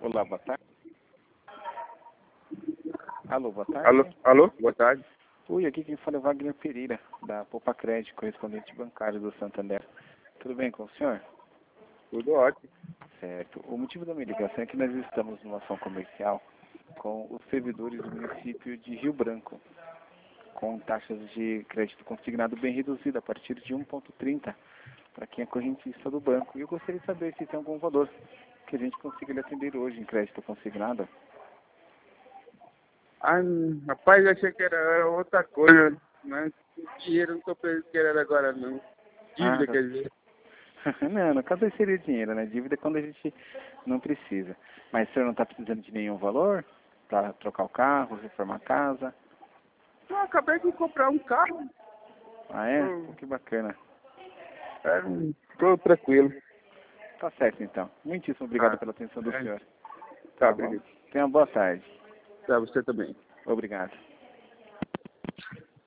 Olá, boa tarde. Alô, boa tarde. Alô, boa tarde. Oi, aqui quem fala é Wagner Pereira, da Poupa Crédito, correspondente bancário do Santander. Tudo bem com o senhor? Tudo ótimo. Certo. O motivo da minha ligação é que nós estamos numa ação comercial com os servidores do município de Rio Branco, com taxas de crédito consignado bem reduzida, a partir de 1,30 para quem é correntista do banco. E eu gostaria de saber se tem algum valor que a gente consiga lhe atender hoje em crédito consignado. Ah, rapaz, eu achei que era outra coisa, mas dinheiro não tô querendo agora não. Dívida, quer dizer. Não, no caso aí seria dinheiro, né? Dívida é quando a gente não precisa. Mas o senhor não está precisando de nenhum valor para trocar o carro, reformar a casa? Eu acabei de comprar um carro. Ah, é? Pô, que bacana. Tô tranquilo. Tá certo, então. Muitíssimo obrigado pela atenção do senhor. Tá, Tá bom? obrigado. Tenha uma boa tarde. Tá, você também. Obrigado.